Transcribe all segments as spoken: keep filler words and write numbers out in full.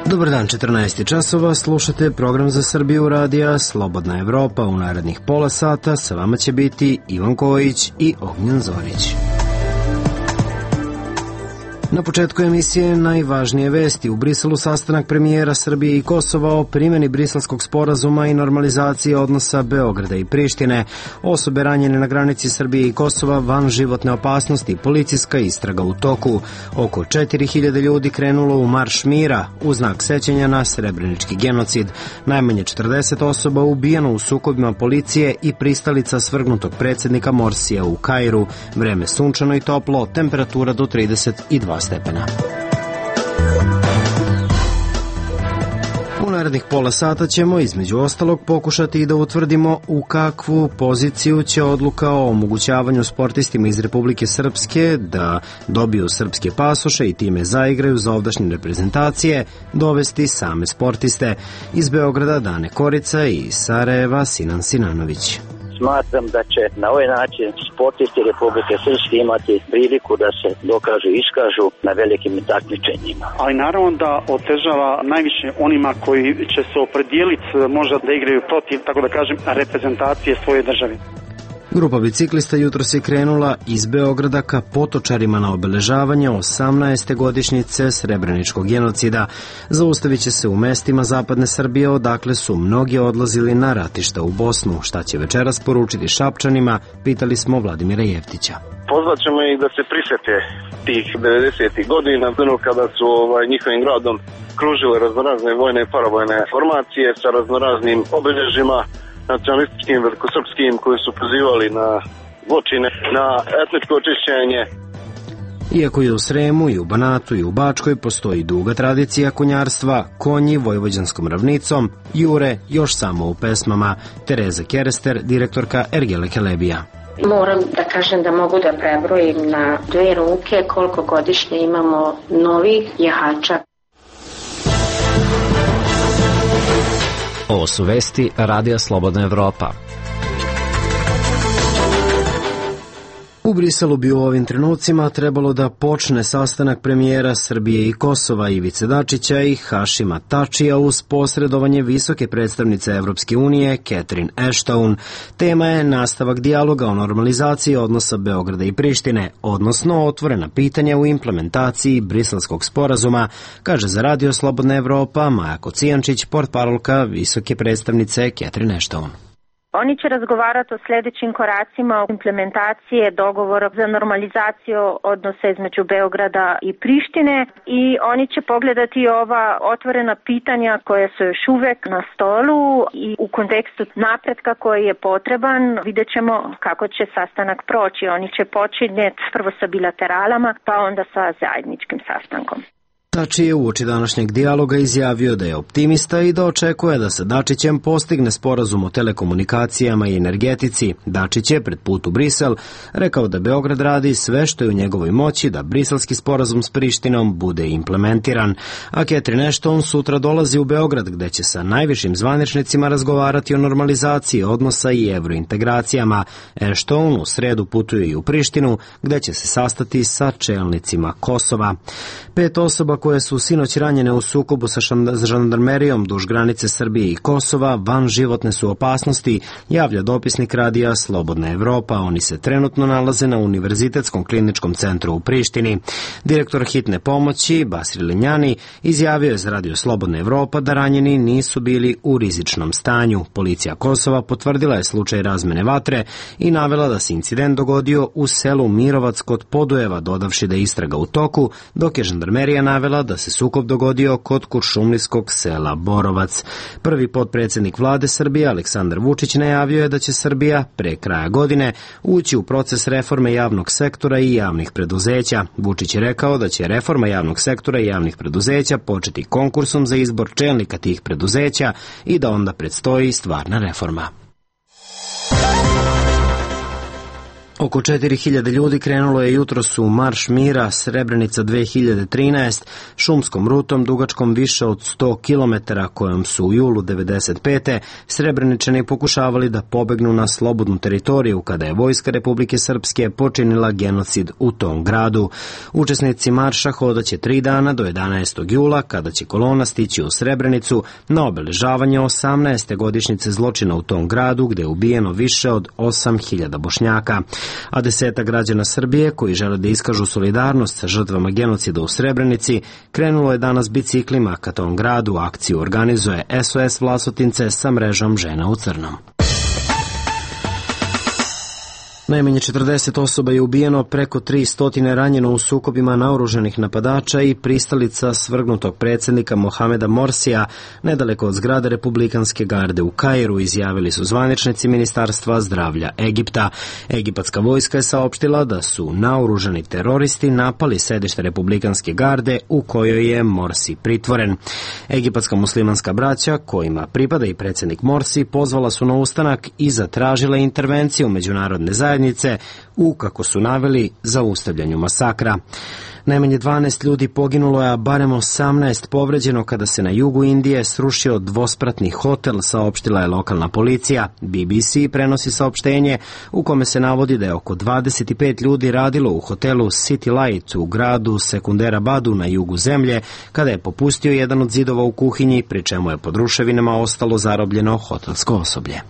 Dobar dan, četrnaest časova, slušate program za Srbiju radija Slobodna Evropa. U narednih pola sata sa vama će biti Ivan Kojić i Ognjen Zorić. Na početku emisije najvažnije vesti. U Briselu sastanak premijera Srbije i Kosova o primjeni Briselskog sporazuma i normalizaciji odnosa Beograda i Prištine. Osobe ranjene na granici Srbije i Kosova van životne opasnosti, policijska istraga u toku. Oko četiri hiljade ljudi krenulo u marš mira u znak sećanja na srebrenički genocid. Najmanje četrdeset osoba ubijeno u sukobima policije i pristalica svrgnutog predsjednika Morsija u Kairu. Vreme sunčano i toplo, temperatura do trideset dva stepena. U narednih pola sata ćemo između ostalog pokušati i da utvrdimo u kakvu poziciju će odluka o omogućavanju sportistima iz Republike Srpske da dobiju srpske pasoše i time zaigraju za ovdašnje reprezentacije dovesti same sportiste. Iz Beograda Dane Korica i iz Sarajeva Sinan Sinanović. Smatram da će na ovaj način sportisti Republike Srpske imati priliku da se dokažu i iskažu na velikim takmičenjima. Ali naravno da otežava najviše onima koji će se opredijeliti možda da igraju protiv, tako da kažem, reprezentacije svoje države. Grupa biciklista jutros je krenula iz Beograda ka Potočarima na obeležavanje osamnaeste godišnjice srebreničkog genocida. Zaustavit će se u mestima zapadne Srbije odakle su mnogi odlazili na ratišta u Bosnu. Šta će večeras poručiti Šapčanima, pitali smo Vladimira Jeftića. Pozvat ćemo ih da se prisete tih devedesetih godina, kada su ovaj, njihovim gradom kružile raznorazne vojne i paravojne formacije sa raznoraznim obeležima nacionalističkim, velikosrpskim, koji su pozivali na zločine, na etničko očišćenje. Iako je u Sremu i u Banatu i u Bačkoj postoji duga tradicija konjarstva, konji vojvođanskom ravnicom jure još samo u pesmama. Tereza Kerester, direktorka Ergele Kelebija. Moram da kažem da mogu da prebrojim na dve ruke koliko godišnje imamo novih jahača. Ovo su vesti Radija Slobodna Evropa. U Briselu bi u ovim trenucima trebalo da počne sastanak premijera Srbije i Kosova Ivice Dačića i Hašima Tačija uz posredovanje visoke predstavnice Evropske unije Catherine Ashton. Tema je nastavak dijaloga o normalizaciji odnosa Beograda i Prištine, odnosno otvorena pitanja u implementaciji Briselskog sporazuma, kaže za Radio Slobodna Evropa Maja Kocijančić, portparolka visoke predstavnice Catherine Ashton. Oni će razgovarati o sljedećim koracima o implementacije dogovora za normalizaciju odnosa između Beograda i Prištine i oni će pogledati ova otvorena pitanja koje su još uvek na stolu i u kontekstu napretka koji je potreban vidjet ćemo kako će sastanak proći. Oni će počinjeti prvo sa bilateralama pa onda sa zajedničkim sastankom. Tači je uoči današnjeg dijaloga izjavio da je optimista i da očekuje da se Dačićem postigne sporazum o telekomunikacijama i energetici. Dačić je pred put u Brisel rekao da Beograd radi sve što je u njegovoj moći da briselski sporazum s Prištinom bude implementiran. A Catherine Ashton sutra dolazi u Beograd gde će sa najvišim zvaničnicima razgovarati o normalizaciji odnosa i evrointegracijama. Ashton u sredu putuje i u Prištinu gde će se sastati sa čelnicima Kosova. Pet osoba koje su sinoć ranjene u sukobu sa žandarmerijom duž granice Srbije i Kosova van životne su opasnosti, javlja dopisnik Radija Slobodna Evropa. Oni se trenutno nalaze na Univerzitetskom kliničkom centru u Prištini. Direktor hitne pomoći Basri Lenjani izjavio je za Radio Slobodna Evropa da ranjeni nisu bili u rizičnom stanju. Policija Kosova potvrdila je slučaj razmene vatre i navela da se incident dogodio u selu Mirovac kod Podujeva, dodavši da je istraga u toku, dok je žandarmerija navela da se sukob dogodio kod kuršumlijskog sela Borovac. Prvi potpredsjednik vlade Srbije Aleksandar Vučić najavio je da će Srbija pre kraja godine ući u proces reforme javnog sektora i javnih preduzeća. Vučić je rekao da će reforma javnog sektora i javnih preduzeća početi konkursom za izbor čelnika tih preduzeća i da onda predstoji stvarna reforma. Oko četiri hiljade ljudi krenulo je jutros u Marš mira Srebrenica dve hiljade trinaeste šumskom rutom dugačkom više od sto kilometara kojom su u julu devedeset pete Srebreničani pokušavali da pobegnu na slobodnu teritoriju kada je Vojska Republike Srpske počinila genocid u tom gradu. Učesnici marša hodaće tri dana do jedanaestog jula kada će kolona stići u Srebrenicu na obeležavanje osamnaeste godišnjice zločina u tom gradu gde je ubijeno više od osam hiljada Bošnjaka. A deseta građana Srbije koji žele da iskažu solidarnost sa žrtvama genocida u Srebrenici krenulo je danas biciklima ka tom gradu. Akciju organizuje S O S Vlasotince sa mrežom Žena u crnom. Najmanje četrdeset osoba je ubijeno, preko tristo ranjeno u sukobima naoružanih napadača i pristalica svrgnutog predsjednika Mohameda Morsija nedaleko od zgrade Republikanske garde u Kairu, izjavili su zvaničnici Ministarstva zdravlja Egipta. Egipatska vojska je saopštila da su naoružani teroristi napali sedište Republikanske garde u kojoj je Morsi pritvoren. Egipatska muslimanska braća, kojima pripada i predsjednik Morsi, pozvala su na ustanak i zatražila intervenciju međunarodne zajednice u, kako su naveli, zaustavljanju masakra. Najmanje dvanaest ljudi poginulo je, a barem osamnaest povređeno kada se na jugu Indije srušio dvospratni hotel, saopštila je lokalna policija. B B C prenosi saopštenje u kome se navodi da je oko dvadeset pet ljudi radilo u hotelu City Light u gradu Sekunderabadu na jugu zemlje kada je popustio jedan od zidova u kuhinji, pri čemu je pod ruševinama ostalo zarobljeno hotelsko osoblje.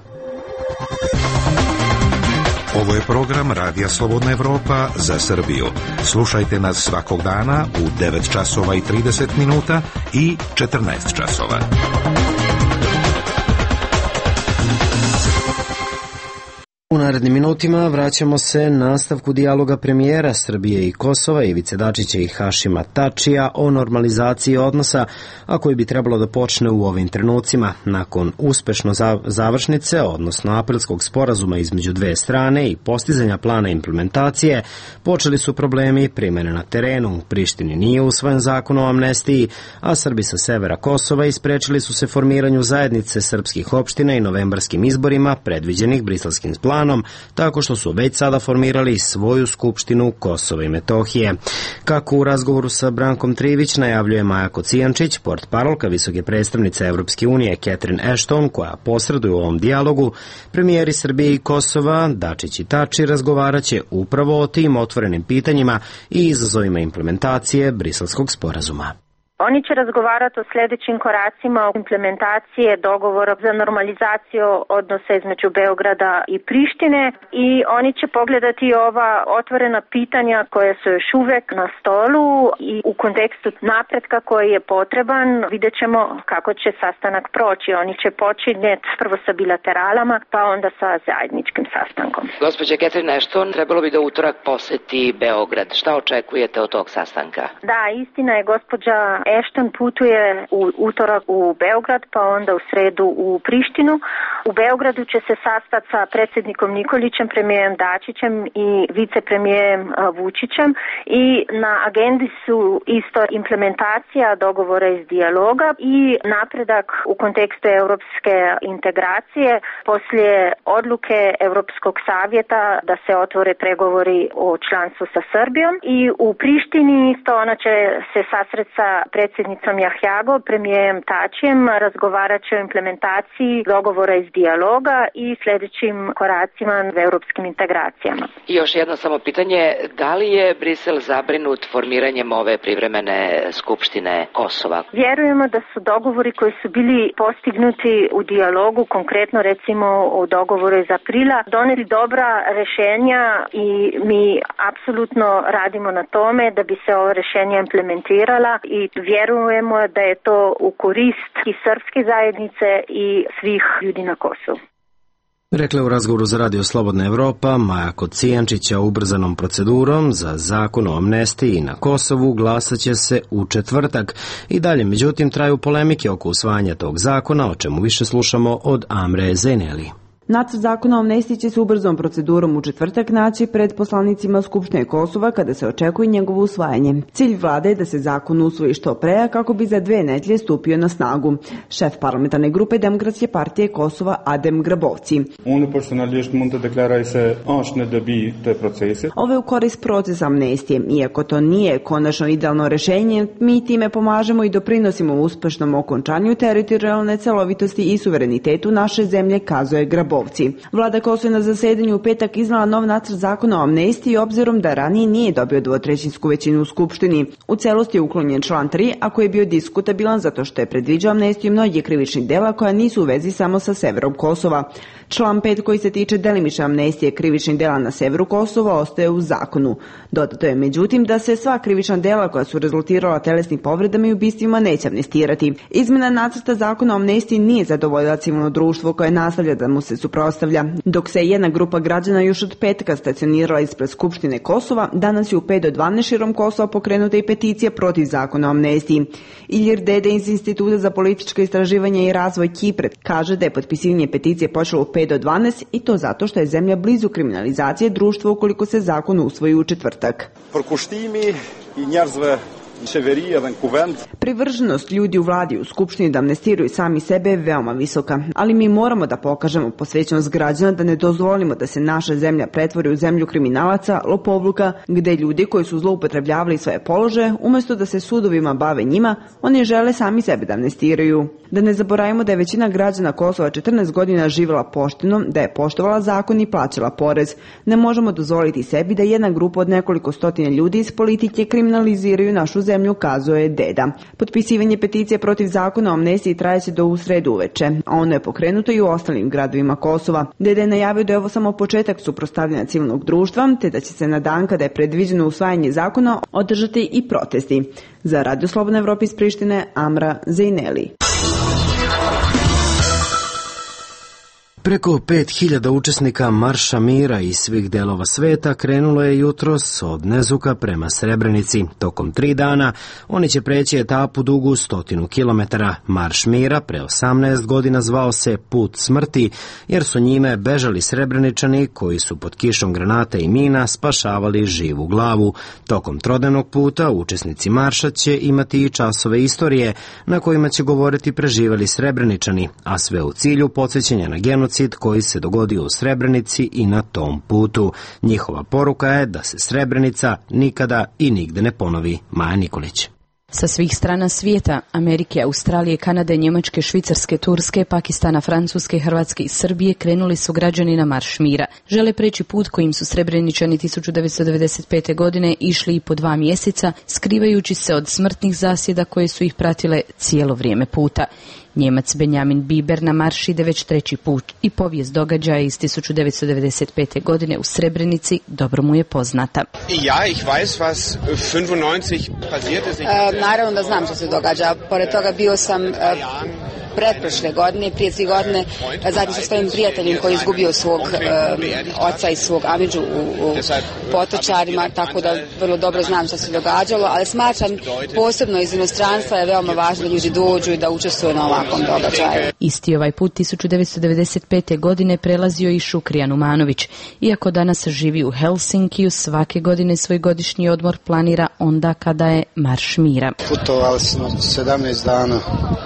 Ovo je program Radija Slobodna Evropa za Srbiju. Slušajte nas svakog dana u devet časova i trideset minuta i četrnaest časova. U narednim minutima vraćamo se nastavku dijaloga premijera Srbije i Kosova Ivice Dačića i Hašima Tačija o normalizaciji odnosa, a koji bi trebalo da počne u ovim trenucima. Nakon uspešno završnice, odnosno aprilskog sporazuma između dve strane i postizanja plana implementacije, počeli su problemi primene na terenu. U Prištini nije usvojen zakon o amnestiji, a Srbi sa severa Kosova isprečili su se formiranju zajednice srpskih opština i novembarskim izborima predviđenih Briselskim planom, tako što su već sada formirali svoju skupštinu Kosova i Metohije. Kako u razgovoru sa Brankom Trivić najavljuje Maja Kocijančić, portparolka visoke predstavnice Evropske unije Catherine Ashton, koja posreduje u ovom dijalogu, premijeri Srbije i Kosova, Dačić i Tači, razgovaraće upravo o tim otvorenim pitanjima i izazovima implementacije Briselskog sporazuma. Oni će razgovarati o sljedećim koracima o implementacije dogovora za normalizaciju odnosa između Beograda i Prištine i oni će pogledati ova otvorena pitanja koja su još uvek na stolu i u kontekstu napretka koji je potreban. Vidjet ćemo kako će sastanak proći. Oni će počinjeti prvo sa bilateralama, pa onda sa zajedničkim sastankom. Gospođa Catherine Ashton, trebalo bi da utorak poseti Beograd. Šta očekujete od tog sastanka? Da, istina je, gospođa Ashton putuje u utorak u Beograd, pa onda u sredu u Prištinu. U Beogradu će se sastati sa predsjednikom Nikolićem, premijerom Dačićem i vicepremijerom Vučićem i na agendi su isto implementacija dogovora iz dijaloga i napredak u kontekstu europske integracije poslije odluke Europskog savjeta da se otvore pregovori o članstvu sa Srbijom. I u Prištini isto ona će se sasreti sa predsjednicom Jahjago, premijerom Tačijem, razgovarat će o implementaciji dogovora iz dijaloga i sljedećim koracima u europskim integracijama. I još jedno samo pitanje, da li je Brisel zabrinut formiranjem ove privremene skupštine Kosova? Vjerujemo da su dogovori koji su bili postignuti u dijalogu, konkretno recimo u dogovoru iz aprila, doneli dobra rješenja i mi apsolutno radimo na tome da bi se ova rješenja implementirala i vjerujemo da je to u korist i srpske zajednice i svih ljudi na Kosovu. Rekla u razgovoru za Radio Slobodna Evropa Maja Kocijančića. Ubrzanom procedurom za zakon o amnestiji na Kosovu glasat će se u četvrtak. I dalje, međutim, traju polemike oko usvajanja tog zakona, o čemu više slušamo od Amre Zeneli. Nacrt zakona o amnestiji će se ubrzom procedurom u četvrtak naći pred poslanicima Skupštine Kosova kada se očekuje njegovo usvajanje. Cilj vlade je da se zakon usvoji što pre kako bi za dve nedelje stupio na snagu. Šef parlamentarne grupe Demokratske partije Kosova Adem Grabovci. Ovo je u korist procesa amnestije. Iako to nije konačno idealno rešenje, mi time pomažemo i doprinosimo uspešnom okončanju teritorijalne celovitosti i suverenitetu naše zemlje, kazuje Grabovci. Vlada Kosova na zasedanju u petak iznala nov nacrt zakona o amnestiji obzirom da ranije nije dobio dvotrećinsku većinu u Skupštini. U celosti je uklonjen član tri, a koji je bio diskutabilan zato što je predviđao amnestiju mnogih krivičnih dela koja nisu u vezi samo sa severom Kosova. Član pet koji se tiče delimične amnestije krivičnih dela na severu Kosova ostaje u zakonu. Dodato je međutim da se sva krivična dela koja su rezultirala telesnim povredama i ubistvima neće amnestirati. Izmena nacrta zakona o amnestiji nije zadovoljila civilno društvo koje nastavlja da mu se suprotstavlja. Dok se jedna grupa građana još od petka stacionirala ispred Skupštine Kosova, danas je u pet do dvanaest širom Kosova pokrenuta i peticija protiv zakona o amnestiji. Ilir Dede iz Instituta za političko istraživanje i razvoj Kipre kaže da je potpisivanje peticije počelo u pet do dvanaest i to zato što je zemlja blizu kriminalizacije društva ukoliko se zakon usvoji u četvrtak. Privrženost ljudi u vladi i u Skupštini da amnestiraju sami sebe je veoma visoka, ali mi moramo da pokažemo posvećenost građana da ne dozvolimo da se naša zemlja pretvori u zemlju kriminalaca, lopovluka, gde ljudi koji su zloupotrebljavali svoje položaje, umesto da se sudovima bave njima, oni žele sami sebe da amnestiraju. Da ne zaboravimo da je većina građana Kosova četrnaest godina živjela pošteno, da je poštovala zakon i plaćala porez. Ne možemo dozvoliti sebi da jedna grupa od nekoliko stotina ljudi iz politike kriminaliziraju našu zemlju, kazuje Deda. Potpisivanje peticije protiv zakona o amnestiji trajeće do u sredu uveče, a ono je pokrenuto i u ostalim gradovima Kosova. Deda je najavio da je ovo samo početak suprotstavljanja civilnog društva, te da će se na dan kada je predviđeno usvajanje zakona održati i protesti. Za Radio Slobodna Evropa iz Prištine, Amra Zejneli. Preko pet hiljada učesnika Marša mira iz svih delova sveta krenulo je jutros od Nezuka prema Srebrenici. Tokom tri dana oni će preći etapu dugu stotinu kilometara. Marš mira pre osamnaest godina zvao se Put smrti, jer su njime bežali Srebreničani koji su pod kišom granata i mina spašavali živu glavu. Tokom trodnevnog puta učesnici marša će imati i časove istorije na kojima će govoriti preživeli Srebreničani, a sve u cilju podsjećanja na genocid koji se dogodio u Srebrenici i na tom putu. Njihova poruka je da se Srebrenica nikada i nigde ne ponovi. Maja Nikolić. Sa svih strana svijeta, Amerike, Australije, Kanade, Njemačke, Švicarske, Turske, Pakistana, Francuske, Hrvatske i Srbije krenuli su građani na Marš mira. Žele preći put kojim su Srebreničani tisuću devetsto devedeset pete. godine išli i po dva mjeseca, skrivajući se od smrtnih zasjeda koje su ih pratile cijelo vrijeme puta. Njemac Benjamin Biber na marš ide već treći put i povijest događaja iz tisuću devetsto devedeset pete. godine u Srebrenici dobro mu je poznata. Ja, ich weiß was fünfundneunzig passierte sich. E, naravno da znam što se događa. Pored toga bio sam e, pretprošle godine, prije tri godine, zajedno sa svojim prijateljem koji je izgubio svog e, oca i svog amidžu u, u Potočarima, tako da vrlo dobro znam što se događalo, ali smatram posebno iz inostranstva je veoma važno da ljudi dođu i da učestvuju na ovakvom događaju. Isti ovaj put tisuću devetsto devedeset pete. godine prelazio i Šukrijan Umanović. Iako danas živi u Helsinkiju, svake godine svoj godišnji odmor planira onda kada je Marš mira. Putovali smo sedamnaest dana.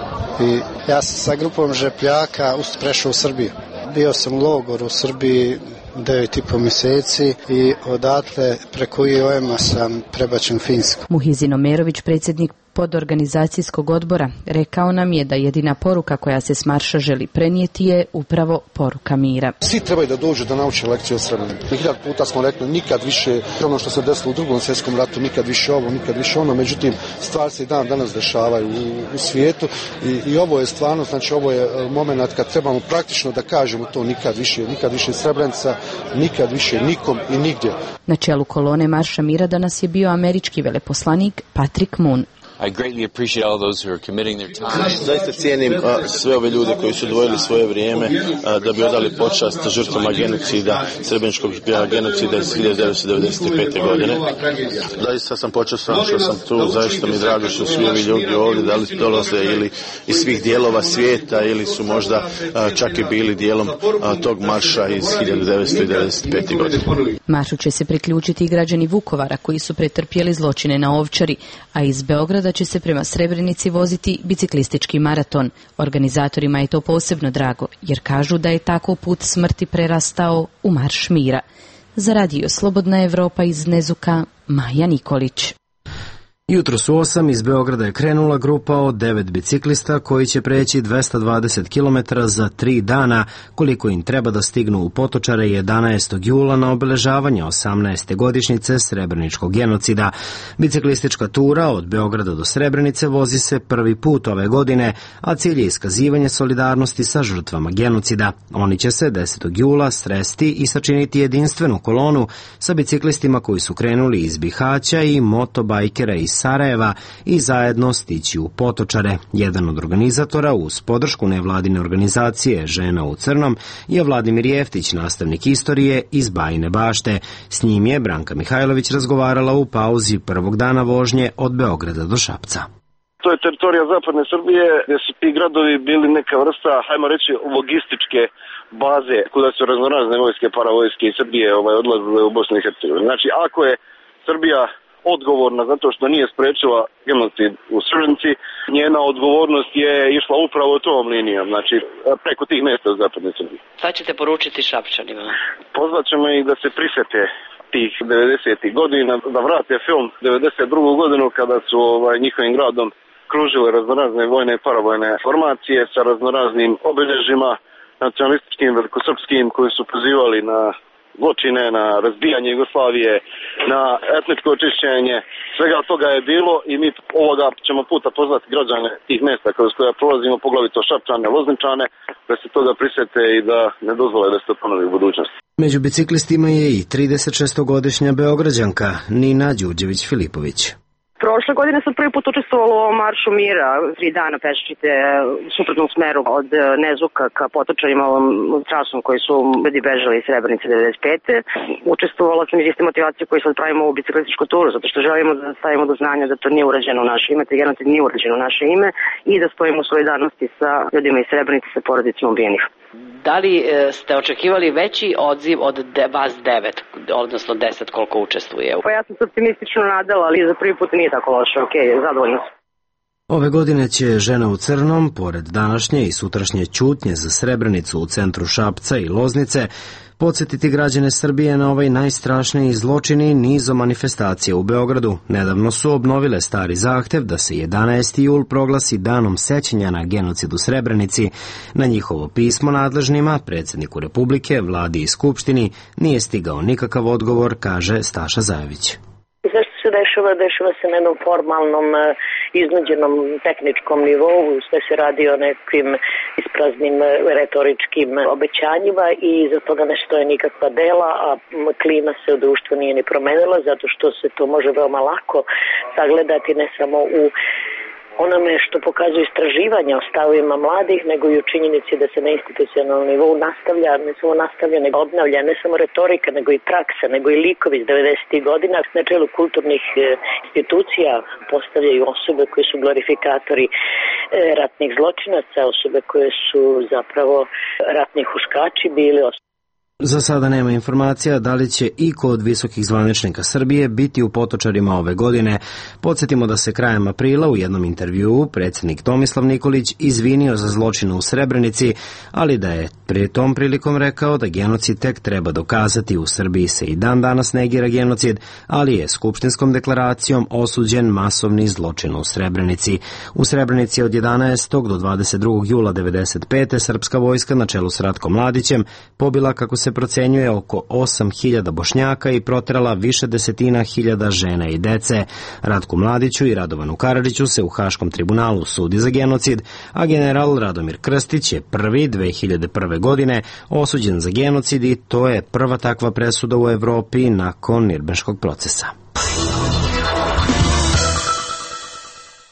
I ja sam sa grupom žepljaka prešao u Srbiju. Bio sam u logoru u Srbiji devet i po mjeseci i odatle preko I O M-a sam prebačen u Finsku. Muhizin Omerović, predsjednik podorganizacijskog odbora, rekao nam je da jedina poruka koja se s marša želi prenijeti je upravo poruka mira. Svi trebaju da dođu da nauče lekciju o Srebrenici. Hiljad puta smo rekli nikad više ono što se desilo u drugom svjetskom ratu, nikad više ovo, nikad više ono, međutim stvari se i dan danas dešavaju u, u svijetu i, i ovo je stvarno, znači ovo je moment kad trebamo praktično da kažemo to nikad više, nikad više Srebrenica, nikad više nikom i nigdje. Na čelu kolone marša mira danas je bio američki veleposlanik Patrick Moon. I greatly appreciate all those who are committing their time. Zaista cijenim a, sve ove ljude koji su odvojili svoje vrijeme a, da bi odali počast žrtvama genocida, srebreničkog genocida iz hiljadu devetsto devedeset pete. godine. Zaista sam počastvovan što sam tu, zaista mi drago što svi ovi ljudi ovdje, da li dolaze ili iz svih dijelova svijeta ili su možda a, čak i bili dijelom a, tog marša iz hiljadu devetsto devedeset pete. godine. Maršu će se priključiti i građani Vukovara koji su pretrpjeli zločine na Ovčari, a iz Beograda će se prema Srebrenici voziti biciklistički maraton. Organizatorima je to posebno drago, jer kažu da je tako put smrti prerastao u marš mira. Za radio Slobodna Evropa iz Nezuka, Maja Nikolić. Jutros u osam iz Beograda je krenula grupa od devet biciklista koji će preći dvesta dvadeset kilometara za tri dana, koliko im treba da stignu u Potočare jedanaestog jula na obeležavanje osamnaeste godišnjice Srebreničkog genocida. Biciklistička tura od Beograda do Srebrenice vozi se prvi put ove godine, a cilj je iskazivanje solidarnosti sa žrtvama genocida. Oni će se desetog jula sresti i sačiniti jedinstvenu kolonu sa biciklistima koji su krenuli iz Bihaća i motobajkera iz Sarajeva i zajedno stići u Potočare. Jedan od organizatora uz podršku nevladine organizacije Žena u crnom je Vladimir Jeftić, nastavnik istorije iz Bajine Bašte. S njim je Branka Mihajlović razgovarala u pauzi prvog dana vožnje od Beograda do Šapca. To je teritorija zapadne Srbije gdje su ti gradovi bili neka vrsta, hajmo reći, logističke baze kuda su raznorazne vojske, paravojske iz Srbije ovaj, odlazile u Bosnu i Hercegovinu. Znači, ako je Srbija odgovorna zato što nije sprečila genocid u Srebrenici, njena odgovornost je išla upravo tom linijom, znači preko tih mjesta u zapadnoj Srbiji. Šta ćete poručiti Šapčanima? Pozvat ćemo ih da se prisjete tih devedesetih godina, da vrate film devedeset drugu godinu kada su ovaj, njihovim gradom kružile raznorazne vojne i paravojne formacije sa raznoraznim obilježjima nacionalističkim, velikosrpskim, koji su pozivali na zločine, na razbijanje Jugoslavije, na etničko očišćenje. Svega toga je bilo i mi ovoga ćemo puta pozvati građane tih mjesta kroz koja prolazimo, poglavito Šapčane, Lozničane, da se toga prisjete i da ne dozvole da se to ponovi u budućnosti. Među biciklistima je i tridesetšestogodišnja Beograđanka Nina Đurđević-Filipović. Prošle godine sam prvi put učestvovala u Maršu mira, tri dana peščite u suprotnom smeru od Nezuka ka Potočarima, ovom trasom koji su ljudi bežali iz Srebrenice devedeset pete. Učestvovala sam iz iste motivacije koju sad pravimo u biciklističku turu, zato što želimo da stavimo do znanja da to nije urađeno u naše ime, te genocid nije urađeno u naše ime i da stojimo u solidarnosti sa ljudima iz Srebrenice, sa porodicima ubijenih. Da li ste očekivali veći odziv od de, vas devet, odnosno deset koliko učestvuje? Pa ja sam se optimistično nadala, ali za prvi put nije tako loše, ok, zadovoljno sam. Ove godine će Žena u crnom, pored današnje i sutrašnje ćutnje za Srebrenicu u centru Šapca i Loznice, podsjetiti građane Srbije na ovaj najstrašniji zločin i nizom manifestacija u Beogradu. Nedavno su obnovile stari zahtev da se jedanaesti jul proglasi danom sećanja na genocid u Srebrenici. Na njihovo pismo nadležnima, predsjedniku Republike, vladi i skupštini, nije stigao nikakav odgovor, kaže Staša Zajević. Zašto se dešava? Dešava se na jednom formalnom, iznuđenom tehničkom nivou, sve se radi o nekim ispraznim retoričkim obećanjima i iza toga ne stoje nikakva dela, a klima se u društvu nije ni promenila, zato što se to može veoma lako sagledati ne samo u onome što pokazuje istraživanja o stavovima mladih, nego i u činjenici da se na institucionalnom nivou nastavlja, ne samo nastavlja, nego obnavlja, ne samo retorika, nego i praksa, nego i likovi iz devedesetih godina. Na čelu kulturnih institucija postavljaju osobe koje su glorifikatori ratnih zločinaca, osobe koje su zapravo ratni huškači bili. Za sada nema informacija da li će i kod visokih zvaničnika Srbije biti u Potočarima ove godine. Podsjetimo da se krajem aprila u jednom intervjuu predsjednik Tomislav Nikolić izvinio za zločine u Srebrenici, ali da je prije tom prilikom rekao da genocid tek treba dokazati. U Srbiji se i dan danas negira genocid, ali je skupštinskom deklaracijom osuđen masovni zločin u Srebrenici. U Srebrenici od jedanaestog do dvadeset drugog jula devedeset pete srpska vojska na čelu s Ratkom Mladićem pobila, kako se procenjuje, oko osam hiljada Bošnjaka i proterala više desetina hiljada žena i dece. Ratku Mladiću i Radovanu Karadžiću se u Haškom tribunalu sudi za genocid, a general Radomir Krstić je prvi dve hiljade prve godine osuđen za genocid i to je prva takva presuda u Evropi nakon. nakon Nirnberškog procesa.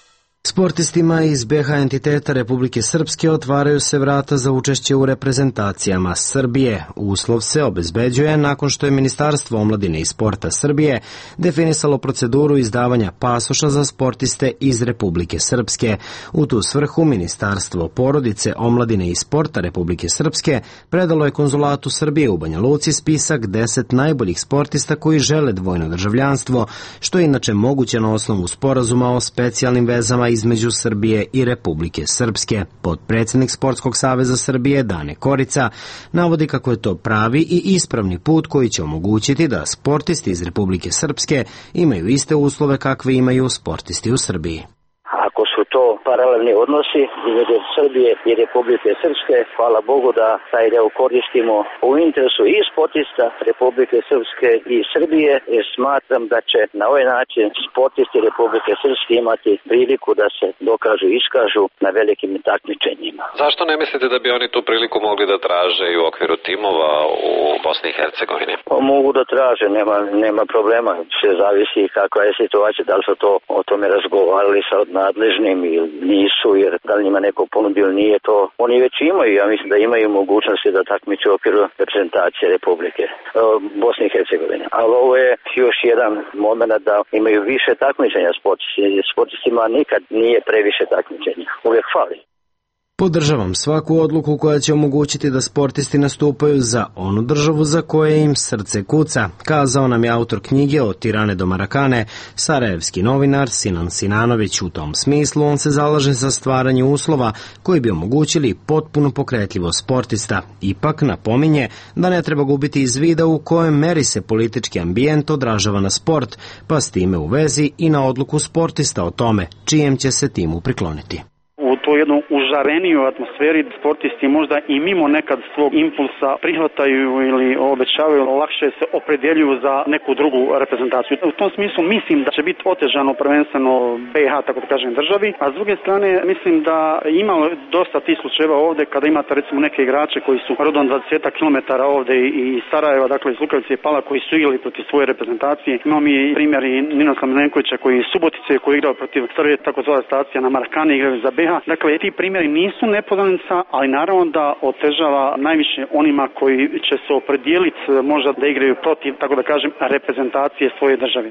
Sportistima iz be ha entiteta Republike Srpske otvaraju se vrata za učešće u reprezentacijama Srbije. Uslov se obezbeđuje nakon što je Ministarstvo omladine i sporta Srbije definisalo proceduru izdavanja pasoša za sportiste iz Republike Srpske. U tu svrhu Ministarstvo porodice, omladine i sporta Republike Srpske predalo je Konzulatu Srbije u Banja Luci spisak deset najboljih sportista koji žele dvojno državljanstvo, što je inače moguće na osnovu sporazuma o specijalnim vezama između Srbije i Republike Srpske. Potpredsednik Sportskog saveza Srbije Dane Korica navodi kako je to pravi i ispravni put koji će omogućiti da sportisti iz Republike Srpske imaju iste uslove kakve imaju sportisti u Srbiji. Ako su to paralelni odnosi između Srbije i Republike Srpske, hvala Bogu da taj deo koristimo u interesu i sportista Republike Srpske i Srbije, jer smatram da će na ovaj način sportisti Republike Srpske imati priliku da se dokažu i iskažu na velikim takmičenjima. Zašto ne mislite da bi oni tu priliku mogli da traže i u okviru timova u Bosni i Hercegovini? Pa mogu da traže, nema, nema problema, sve zavisi kakva je situacija, da li su to o tome razgovarali sa nadležnim ili nisu, jer da li njima neko ponudio ili nije, to oni već imaju, ja mislim da imaju mogućnosti da takmiče u okviru reprezentacije Republike Bosne i Hercegovine. Ali ovo je još jedan moment da imaju više takmičenja sportisti. Sportistima nikad nije previše takmičenja, uvijek fali. Podržavam svaku odluku koja će omogućiti da sportisti nastupaju za onu državu za koje im srce kuca, kazao nam je autor knjige Od Tirane do Marakane, sarajevski novinar Sinan Sinanović. U tom smislu on se zalaže za stvaranje uslova koji bi omogućili potpunu pokretljivost sportista. Ipak napominje da ne treba gubiti iz vida u kojem meri se politički ambijent odražava na sport, pa s time u vezi i na odluku sportista o tome čijem će se timu prikloniti. U toj jednoj užarenijoj atmosferi sportisti možda i mimo nekad svog impulsa prihvataju ili obećavaju, lakše se opredjeljuju za neku drugu reprezentaciju. U tom smislu mislim da će biti otežano prvenstveno be ha, tako da kažem, državi, a s druge strane mislim da ima dosta tih slučajeva ovde kada imate recimo neke igrače koji su rodom dvadeset kilometara ovde i Sarajeva, dakle iz Lukavice i Pala, koji su igrali protiv svoje reprezentacije. Imamo i primjer i Ninoslav Milenkovića koji iz Subotice, koji je igrao protiv Srbije, tako zvala stacija na Marakane, igrali za be ha. Dakle, ti primjeri nisu nepoznanica, ali naravno da otežava najviše onima koji će se opredijeliti možda da igraju protiv, tako da kažem, reprezentacije svoje države.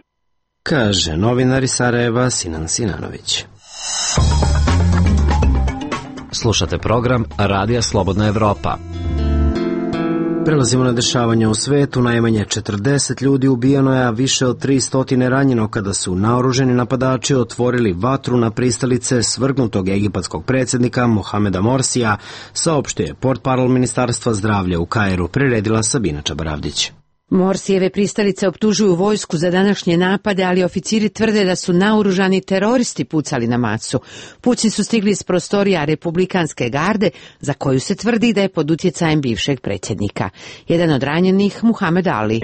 Kaže novinar iz Sarajeva Sinan Sinanović. Slušate program Radija Slobodna Evropa. Prelazimo na dešavanja u svetu. Najmanje četrdeset ljudi ubijeno je, a više od tristo ranjeno kada su naoruženi napadači otvorili vatru na pristalice svrgnutog egipatskog predsjednika Mohameda Morsija, saopštio je portparol Ministarstva zdravlja u Kairu, priredila Sabina Čabaravdić. Morsijeve pristalice optužuju vojsku za današnje napade, ali oficiri tvrde da su naoružani teroristi pucali na macu. Puci su stigli iz prostorija Republikanske garde, za koju se tvrdi da je pod utjecajem bivšeg predsjednika. Jedan od ranjenih, Muhamed Ali.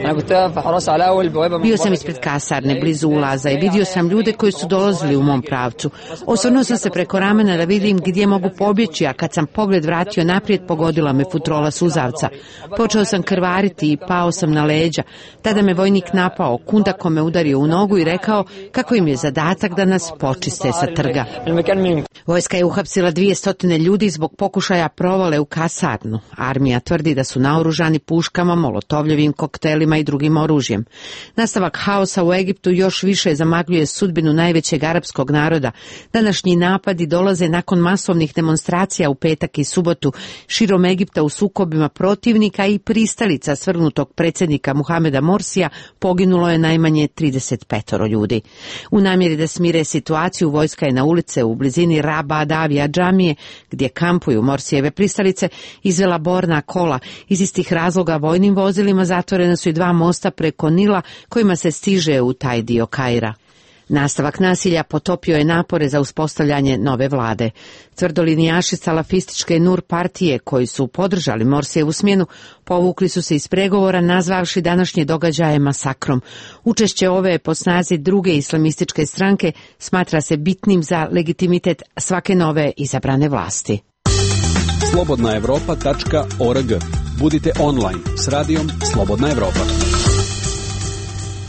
Bio sam ispred kasarne, blizu ulaza, i vidio sam ljude koji su dolazili u mom pravcu. Osvrnuo sam se preko ramena da vidim gdje mogu pobjeći, a kad sam pogled vratio naprijed, pogodila me futrola suzavca. Počeo sam krvariti i pao sam na leđa. Tada me vojnik napao, kundakom me udario u nogu i rekao kako im je zadatak da nas počiste sa trga. Vojska je uhapsila dvjesto ljudi zbog pokušaja provale u kasarnu. Armija tvrdi da su naoružani puškama, molotovljevim koktelima i drugim oružjem. Nastavak haosa u Egiptu još više zamagljuje sudbinu najvećeg arapskog naroda. Današnji napadi dolaze nakon masovnih demonstracija u petak i subotu širom Egipta u sukobima protivnika i pristalica svrgnutog predsjednika Muhameda Morsija poginulo je najmanje trideset pet ljudi. U namjeri da smire situaciju, vojska je na ulice u blizini Raba Adavija džamije, gdje kampuju Morsijeve pristalice, izvela borna kola. Iz istih razloga vojnim vozilima zatvorena su i dva mosta preko Nila kojima se stiže u taj dio Kaira. Nastavak nasilja potopio je napore za uspostavljanje nove vlade. Tvrdolinijaši salafističke Nur partije, koji su podržali Morsijevu smjenu, povukli su se iz pregovora, nazvavši današnje događaje masakrom. Učešće ove po snazi druge islamističke stranke smatra se bitnim za legitimitet svake nove izabrane vlasti. slobodna evropa tačka org. Budite online s radijom Slobodna Evropa.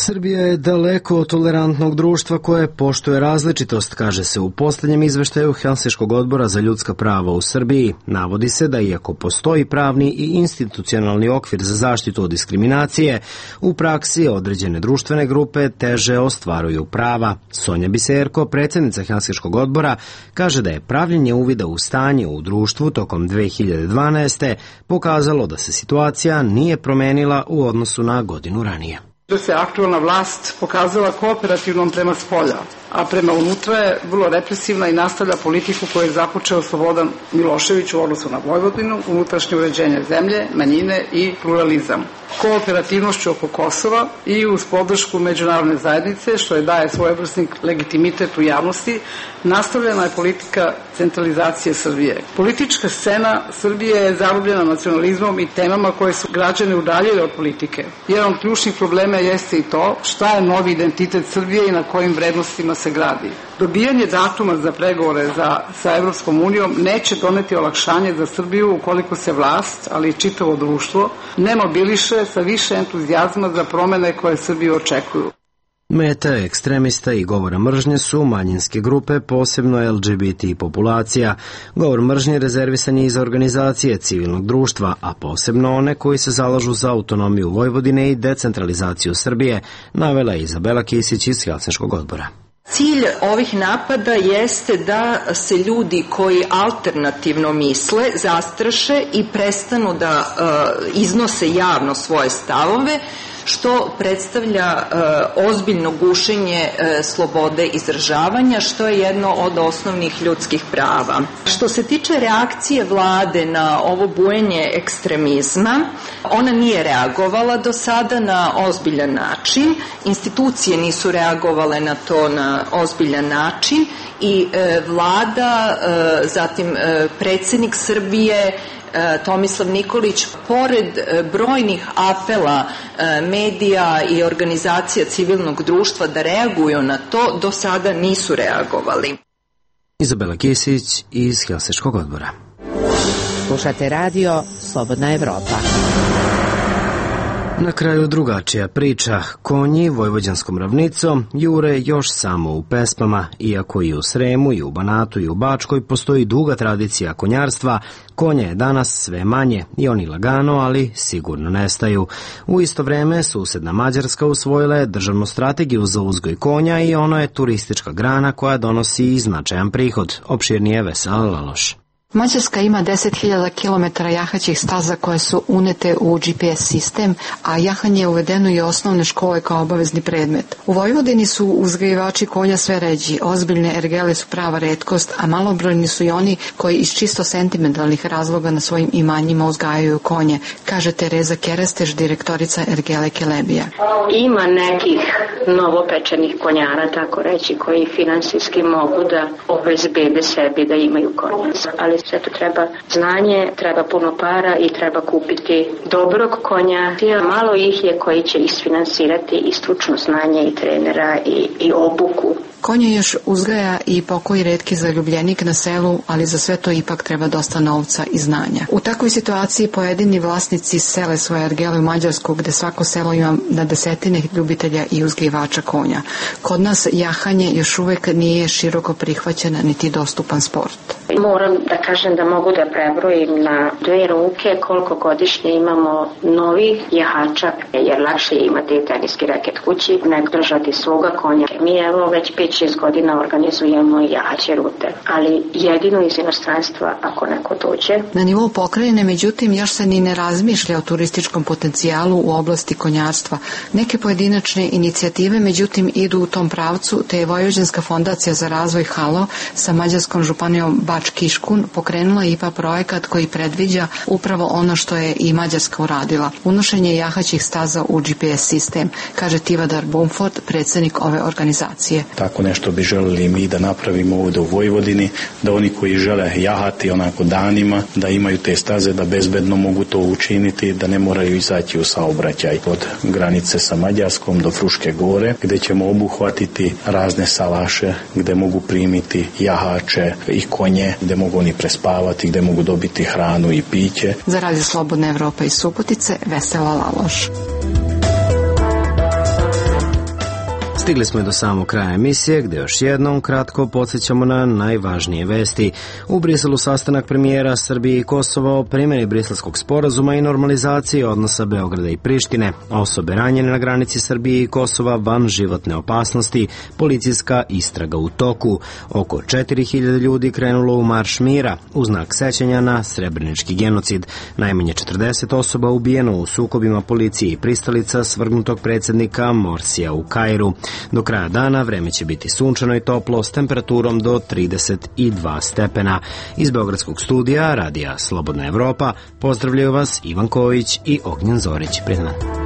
Srbija je daleko od tolerantnog društva koje poštuje različitost, kaže se u poslednjem izveštaju Helsinškog odbora za ljudska prava u Srbiji. Navodi se da iako postoji pravni i institucionalni okvir za zaštitu od diskriminacije, u praksi određene društvene grupe teže ostvaruju prava. Sonja Biserko, predsjednica Helsinškog odbora, kaže da je pravljenje uvida u stanje u društvu tokom dve hiljade dvanaeste. pokazalo da se situacija nije promenila u odnosu na godinu ranije. Da se aktualna vlast pokazala kooperativnom prema spolja, a prema unutra je vrlo represivna i nastavlja politiku koju je započeo Slobodan Milošević u odnosu na Vojvodinu, unutrašnje uređenje zemlje, manjine i pluralizam. Kooperativnošću oko Kosova i uz podršku međunarodne zajednice, što je daje svojevrsni legitimitet u javnosti, nastavljena je politika centralizacije Srbije. Politička scena Srbije je zarobljena nacionalizmom i temama koje su građane udaljile od politike. Jedan od ključnih problema jeste i to šta je novi identitet Srbije i na kojim vrednostima se gradi. Dobijanje datuma za pregovore za, sa Evropskom unijom neće doneti olakšanje za Srbiju ukoliko se vlast, ali i čitavo društvo, ne mobiliše sa više entuzijazma za promene koje Srbiju očekuju. Meta ekstremista i govora mržnje su manjinske grupe, posebno L G B T populacija. Govor mržnje rezervisan je i za organizacije civilnog društva, a posebno one koji se zalažu za autonomiju Vojvodine i decentralizaciju Srbije, navela je Izabela Kisić iz Helsinškog odbora. Cilj ovih napada jeste da se ljudi koji alternativno misle zastraše i prestanu da uh, iznose javno svoje stavove, što predstavlja e, ozbiljno gušenje e, slobode izražavanja, što je jedno od osnovnih ljudskih prava. Što se tiče reakcije vlade na ovo bujenje ekstremizma, ona nije reagovala do sada na ozbiljan način, institucije nisu reagovale na to na ozbiljan način i e, vlada, e, zatim e, predsjednik Srbije, Tomislav Nikolić, pored brojnih apela medija i organizacija civilnog društva da reaguju na to, do sada nisu reagovali. Izabela Kisić iz Helsinškog odbora. Slušate radio Slobodna Evropa. Na kraju drugačija priča. Konji vojvođanskom ravnicom jure još samo u Pespama. Iako i u Sremu, i u Banatu, i u Bačkoj postoji duga tradicija konjarstva, konja je danas sve manje i oni lagano, ali sigurno nestaju. U isto vreme susedna Mađarska usvojila je državnu strategiju za uzgoj konja i ono je turistička grana koja donosi i značajan prihod. Opširnije Vesela Laloš. Mađarska ima deset hiljada kilometara jahaćih staza koje su unete u G P S sistem, a jahanje je uvedeno i osnovne škole kao obavezni predmet. U Vojvodini su uzgajivači konja sve ređi, ozbiljne ergele su prava retkost, a malobrojni su i oni koji iz čisto sentimentalnih razloga na svojim imanjima uzgajaju konje, kaže Tereza Keresteš, direktorica Ergele Kelebija. Ima nekih novopečenih konjara, tako reći, koji finansijski mogu da obezbede sebi da imaju konja, ali sve to treba znanje, treba puno para i treba kupiti dobrog konja. Malo ih je koji će isfinansirati i stručno znanje i trenera i, i obuku. Konje još uzgaja i pokoji retki zaljubljenik na selu, ali za sve to ipak treba dosta novca i znanja. U takvoj situaciji pojedini vlasnici sele svoje ergele u Mađarsku, gde svako selo ima na desetine ljubitelja i uzgajivača konja. Kod nas jahanje još uvek nije široko prihvaćen niti dostupan sport. Moram da kažem da mogu da prebrojim na dve ruke koliko godišnje imamo novih jahača, jer lakše je imati teniski reket kući nego držati svoga konja. Mi evo već pet šest godina organizujemo jahaće rute, ali jedino iz inostranstva ako neko dođe. Na nivou pokrajine, međutim, još se ni ne razmišlja o turističkom potencijalu u oblasti konjarstva. Neke pojedinačne inicijative, međutim, idu u tom pravcu, te je Vojvođanska fondacija za razvoj Halo sa mađarskom županijom Bač-Kiškun pokrenula I P A projekat koji predviđa upravo ono što je i Mađarska uradila. Unošenje jahaćih staza u G P S sistem, kaže Tivadar Bumford, predsjednik ove organizacije. Tako nešto bi želeli mi da napravimo ovdje u Vojvodini, da oni koji žele jahati onako danima, da imaju te staze, da bezbedno mogu to učiniti, da ne moraju izaći u saobraćaj od granice sa Mađarskom do Fruške gore, gdje ćemo obuhvatiti razne salaše, gdje mogu primiti jahače i konje, gdje mogu oni prespavati, gdje mogu dobiti hranu i piće. Za Radio Slobodna Evropa iz Subotice, Vesela Laloš. Stigli smo i do samog kraja emisije, gde još jednom kratko podsjećamo na najvažnije vesti. U Briselu sastanak premijera Srbije i Kosova o primjeni briselskog sporazuma i normalizaciji odnosa Beograda i Prištine. Osobe ranjene na granici Srbije i Kosova van životne opasnosti, policijska istraga u toku. Oko četiri hiljade ljudi krenulo u marš mira u znak sećanja na srebrenički genocid. Najmanje četrdeset osoba ubijeno u sukobima policije i pristalica svrgnutog predsjednika Morsija u Kairu. Do kraja dana vreme će biti sunčano i toplo s temperaturom do trideset dva stepena. Iz Beogradskog studija Radija Slobodna Evropa pozdravljaju vas Ivan Ković i Ognjen Zorić. Priznam.